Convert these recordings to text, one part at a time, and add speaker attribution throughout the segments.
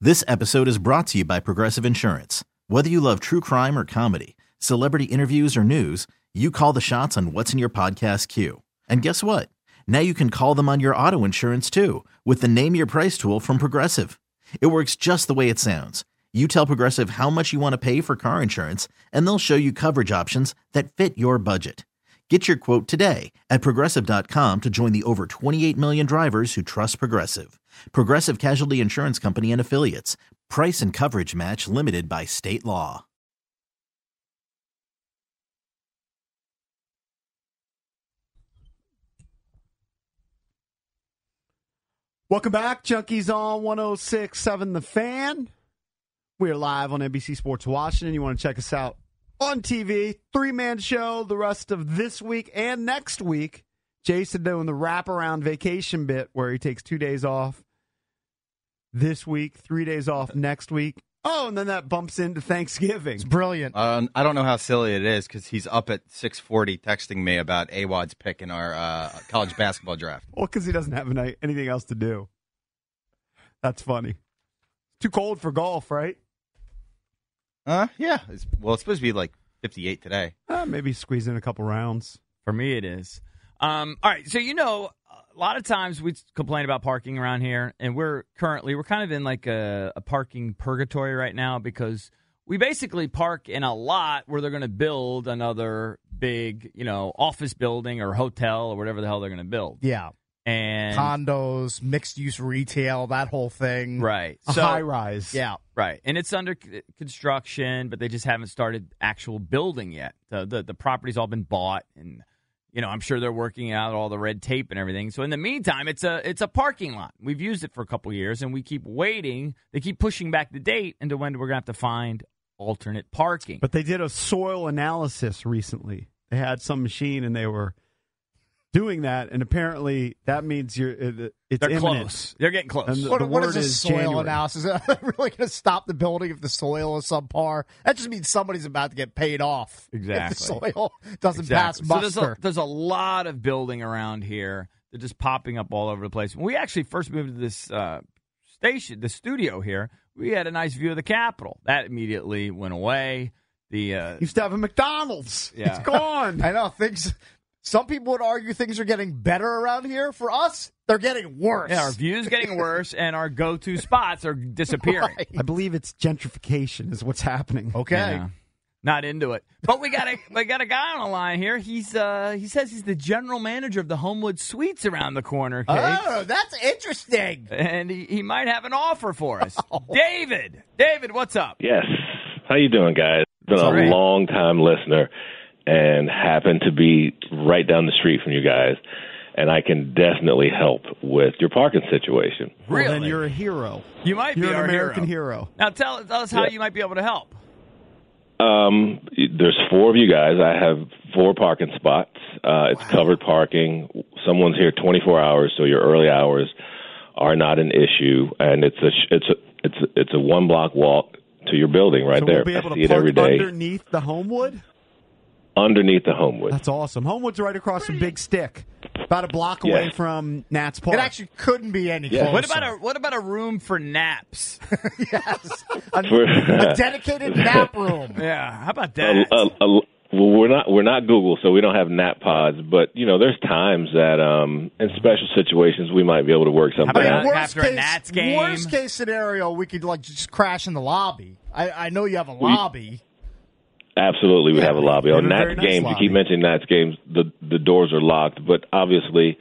Speaker 1: This episode is brought to you by Progressive Insurance. Whether you love true crime or comedy, celebrity interviews or news, you call the shots on what's in your podcast queue. And guess what? Now you can call them on your auto insurance too with the Name Your Price tool from Progressive. It works just the way it sounds. You tell Progressive how much you want to pay for car insurance, and they'll show you coverage options that fit your budget. Get your quote today at Progressive.com to join the over 28 million drivers who trust Progressive. Progressive Casualty Insurance Company and Affiliates. Price and coverage match limited by state law.
Speaker 2: Welcome back, Junkies on 106.7 The Fan. We're live on NBC Sports Washington. You want to check us out on TV. Three-man show the rest of this week and next week. Jason doing the wraparound vacation bit where he takes 2 days off this week, 3 days off next week. Oh, and then that bumps into Thanksgiving.
Speaker 3: It's brilliant. I don't know how silly it is because he's up at 6:40 texting me about Awad's pick in our college basketball draft.
Speaker 2: Well, because he doesn't have anything else to do. That's funny. Too cold for golf, right?
Speaker 3: Yeah. It's supposed to be like 58 today.
Speaker 2: Maybe squeeze in a couple rounds.
Speaker 4: For me, it is. All right, so a lot of times we complain about parking around here, and we're kind of in like a parking purgatory right now because we basically park in a lot where they're going to build another big, office building or hotel or whatever the hell they're going to build.
Speaker 5: Yeah.
Speaker 4: And
Speaker 5: condos, mixed-use retail, that whole thing.
Speaker 4: Right.
Speaker 2: A high-rise.
Speaker 5: Yeah.
Speaker 4: Right. And it's under construction, but they just haven't started actual building yet. The property's all been bought, and I'm sure they're working out all the red tape and everything. So in the meantime, it's a parking lot. We've used it for a couple years, and we keep waiting. They keep pushing back the date into when we're going to have to find alternate parking.
Speaker 2: But they did a soil analysis recently. They had some machine, and they were doing that, and apparently that means they're imminent.
Speaker 4: Close. They're getting close.
Speaker 2: And
Speaker 5: What is this soil
Speaker 2: January.
Speaker 5: analysis? Are they really going to stop the building if the soil is subpar? That just means somebody's about to get paid off.
Speaker 4: Exactly.
Speaker 5: If the soil doesn't pass muster.
Speaker 4: So there's a lot of building around here. They're just popping up all over the place. When we actually first moved to this the studio here, we had a nice view of the Capitol. That immediately went away.
Speaker 2: Used to have a McDonald's.
Speaker 4: Yeah.
Speaker 2: It's gone.
Speaker 5: I know things. Some people would argue things are getting better around here. For us, they're getting worse.
Speaker 4: Yeah, our view's getting worse, and our go-to spots are disappearing.
Speaker 5: Right.
Speaker 2: I believe it's gentrification is what's happening.
Speaker 5: Okay.
Speaker 4: Yeah. Not into it. But we got a guy on the line here. He says he's the general manager of the Homewood Suites around the corner, Kate.
Speaker 5: Oh, that's interesting.
Speaker 4: And he might have an offer for us. David, what's up?
Speaker 6: Yes. How you doing, guys? Been a
Speaker 4: Great.
Speaker 6: long-time listener and happen to be right down the street from you guys, and I can definitely help with your parking situation.
Speaker 2: Well,
Speaker 4: Really?
Speaker 2: then you're a hero.
Speaker 4: You might
Speaker 2: You're
Speaker 4: be
Speaker 2: an
Speaker 4: our
Speaker 2: American hero.
Speaker 4: Now tell us how
Speaker 6: Yeah.
Speaker 4: you might be able to help.
Speaker 6: There's four of you guys. I have 4 parking spots. It's covered parking. Someone's here 24 hours, so your early hours are not an issue, and it's a 1-block walk to your building right
Speaker 2: So
Speaker 6: there.
Speaker 2: we'll be able
Speaker 6: I see
Speaker 2: to
Speaker 6: it every
Speaker 2: park
Speaker 6: day.
Speaker 2: underneath the Homewood?
Speaker 6: Underneath the Homewood.
Speaker 2: That's awesome. Homewood's right across from Big Stick, about a block away
Speaker 6: Yes.
Speaker 2: from Nats Park.
Speaker 5: It actually couldn't be any
Speaker 6: Yeah.
Speaker 5: closer.
Speaker 4: What about a room for naps?
Speaker 5: Yes.
Speaker 6: For-
Speaker 5: A dedicated nap room.
Speaker 4: Yeah, how about that?
Speaker 6: Well, we're not Google, so we don't have nap pods. But there's times that in special situations we might be able to work something
Speaker 4: about
Speaker 6: out.
Speaker 4: that? After a Nats game?
Speaker 5: Worst case scenario, we could just crash in the lobby. I know you have a lobby.
Speaker 6: Absolutely, we have a lobby.
Speaker 2: we
Speaker 6: On
Speaker 2: have a very
Speaker 6: Nats
Speaker 2: nice
Speaker 6: games,
Speaker 2: lobby.
Speaker 6: you keep mentioning Nats games, the doors are locked. But obviously,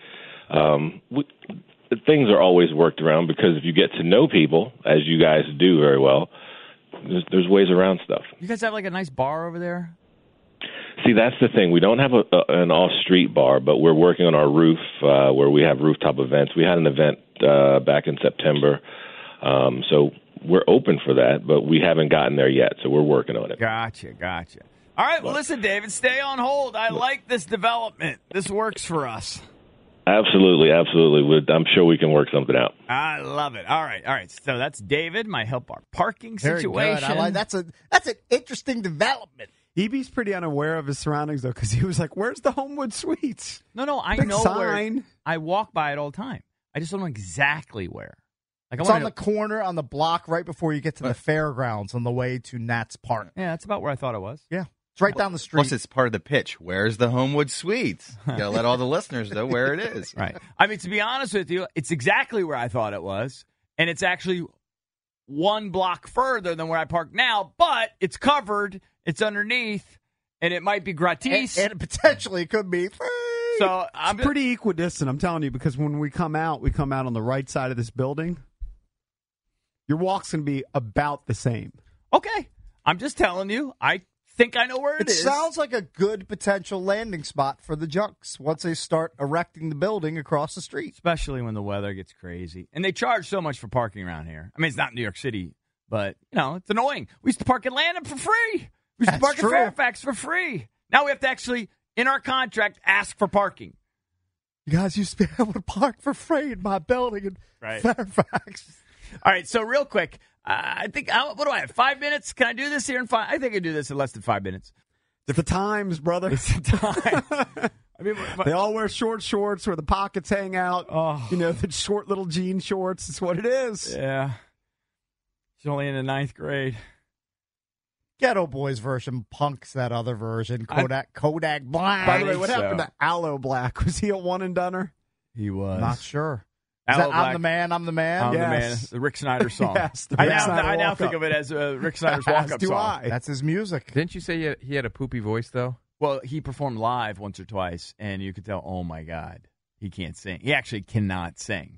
Speaker 6: things are always worked around because if you get to know people, as you guys do very well, there's ways around stuff.
Speaker 4: You guys have like a nice bar over there?
Speaker 6: See, that's the thing. We don't have an off-street bar, but we're working on our roof where we have rooftop events. We had an event back in September, so we're open for that, but we haven't gotten there yet, so we're working on it.
Speaker 4: Gotcha. All right, well, listen, David, stay on hold. I like this development. This works for us.
Speaker 6: Absolutely. I'm sure we can work something out.
Speaker 4: I love it. All right. So that's David, my help our parking
Speaker 5: Very
Speaker 4: situation.
Speaker 5: good. I like that's an interesting development.
Speaker 2: EB's pretty unaware of his surroundings, though, because he was like, where's the Homewood Suites?
Speaker 4: No, I
Speaker 2: Big
Speaker 4: know
Speaker 2: sign.
Speaker 4: where. I walk by it all the time. I just don't know exactly where. Like,
Speaker 5: It's on the corner on the block right before you get to the fairgrounds on the way to Nats Park.
Speaker 4: Yeah, that's about where I thought it was.
Speaker 5: Yeah. It's right down the street.
Speaker 3: Plus, it's part of the pitch. Where's the Homewood Suites? You got to let all the listeners know where it is.
Speaker 4: Right. I mean, to be honest with you, it's exactly where I thought it was, and it's actually one block further than where I park now, but it's covered, it's underneath, and it might be gratis.
Speaker 5: And potentially it could be free.
Speaker 4: So I'm
Speaker 2: It's pretty equidistant, I'm telling you, because when we come out on the right side of this building. Your walk's going to be about the same.
Speaker 4: okay. I'm just telling you, I think I know where it is.
Speaker 5: It sounds like a good potential landing spot for the Junks once they start erecting the building across the street.
Speaker 4: Especially when the weather gets crazy. And they charge so much for parking around here. I mean, it's not New York City, but, it's annoying. We used to park in Landon for free. We used to park in Fairfax for free. Now we have to actually, in our contract, ask for parking.
Speaker 5: You guys used to be able to park for free in my building in Fairfax.
Speaker 4: All right, so real quick, I think, what do I have, 5 minutes? Can I do this here in 5? I think I can do this in less than 5 minutes.
Speaker 2: It's the times, brother.
Speaker 4: It's the time. I mean,
Speaker 2: they all wear short shorts where the pockets hang out.
Speaker 4: Oh.
Speaker 2: The short little jean shorts. It's what it is.
Speaker 4: Yeah. She's only in the 9th grade.
Speaker 5: Ghetto Boys version punks that other version. Kodak Black.
Speaker 2: By the way, what happened to Aloe Black? Was he a one-and-doner?
Speaker 4: He was.
Speaker 5: Not sure.
Speaker 4: Aloe Black.
Speaker 5: I'm the man.
Speaker 4: I'm the man. The Rick Snyder song.
Speaker 2: Yes,
Speaker 4: I now think of it as Rick Snyder's walk-up song.
Speaker 5: That's his music.
Speaker 7: Didn't you say he had a poopy voice, though?
Speaker 4: Well, he performed live once or twice, and you could tell, oh, my God, he can't sing. He actually cannot sing.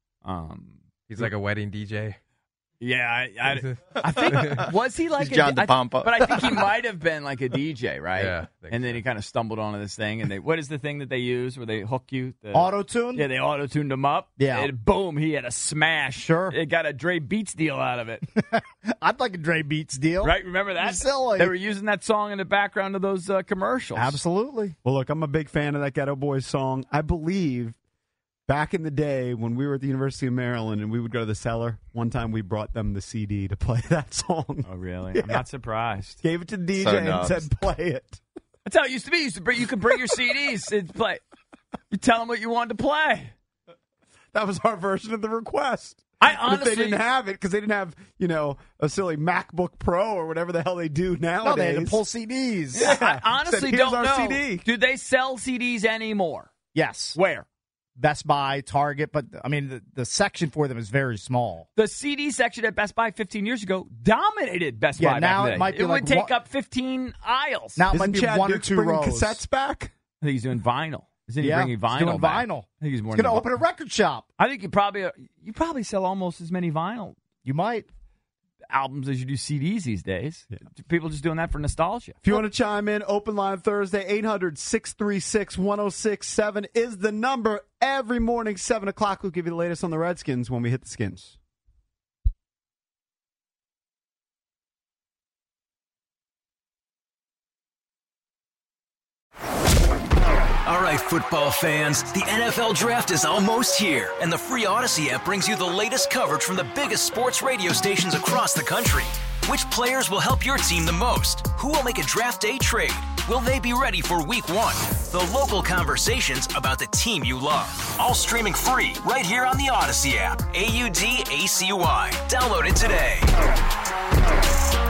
Speaker 7: He's like a wedding DJ.
Speaker 4: Yeah, I think, was he like
Speaker 3: He's John DePompa?
Speaker 4: But I think he might have been like a DJ, right?
Speaker 7: Yeah.
Speaker 4: And then he kind of stumbled onto this thing, and what is the thing that they use where they hook you?
Speaker 5: Auto-tune?
Speaker 4: Yeah, they auto-tuned him up.
Speaker 5: Yeah.
Speaker 4: And boom, he had a smash.
Speaker 5: Sure.
Speaker 4: It got a Dre Beats deal out of it.
Speaker 5: I'd like a Dre Beats deal.
Speaker 4: Right? Remember that?
Speaker 5: Silly.
Speaker 4: They were using that song in the background of those commercials.
Speaker 5: Absolutely.
Speaker 2: Well, look, I'm a big fan of that Ghetto Boys song. I believe back in the day when we were at the University of Maryland and we would go to the cellar, one time we brought them the CD to play that song.
Speaker 4: Oh, really?
Speaker 2: Yeah.
Speaker 4: I'm not surprised.
Speaker 2: Gave it to the DJ
Speaker 3: So
Speaker 2: and
Speaker 3: nubs.
Speaker 2: said, play it.
Speaker 4: That's how it used to be. You could bring your CDs and play. You tell them what you wanted to play.
Speaker 2: That was our version of the request.
Speaker 4: I
Speaker 2: But
Speaker 4: honestly
Speaker 2: they didn't have it because they didn't have, a silly MacBook Pro or whatever the hell they do nowadays.
Speaker 5: No, they had to pull CDs.
Speaker 2: Yeah.
Speaker 4: I honestly
Speaker 2: Said, "Here's
Speaker 4: don't
Speaker 2: our
Speaker 4: know.
Speaker 2: CD."
Speaker 4: Do they sell CDs anymore?
Speaker 5: Yes.
Speaker 4: Where?
Speaker 5: Best Buy, Target, but I mean the section for them is very small.
Speaker 4: The CD section at Best Buy 15 years ago dominated Best Buy.
Speaker 5: Now
Speaker 4: back in the
Speaker 5: it
Speaker 4: day.
Speaker 5: might be
Speaker 4: it would
Speaker 5: like
Speaker 4: take
Speaker 5: one-
Speaker 4: up 15 aisles.
Speaker 5: Now it
Speaker 2: Isn't
Speaker 5: might be
Speaker 2: Chad
Speaker 5: one or
Speaker 2: Dukes
Speaker 5: two
Speaker 2: bringing
Speaker 5: rows.
Speaker 2: cassettes back?
Speaker 4: I think he's doing vinyl. Isn't he
Speaker 5: Yeah,
Speaker 4: bringing
Speaker 5: he's
Speaker 4: vinyl
Speaker 5: doing
Speaker 4: back?
Speaker 5: vinyl.
Speaker 4: I think he's more.
Speaker 5: He's going to open a record shop.
Speaker 4: I think you probably sell almost as many vinyl
Speaker 5: You might.
Speaker 4: albums as you do CDs these days. People just doing that for nostalgia.
Speaker 2: If you want to chime in, open line Thursday, 800-636-1067 is the number. Every morning, 7 o'clock, we'll give you the latest on the Redskins when we hit the Skins.
Speaker 8: All right, football fans, the NFL Draft is almost here, and the free Odyssey app brings you the latest coverage from the biggest sports radio stations across the country. Which players will help your team the most? Who will make a draft day trade? Will they be ready for week one? The local conversations about the team you love. All streaming free right here on the Odyssey app. AUDACY. Download it today.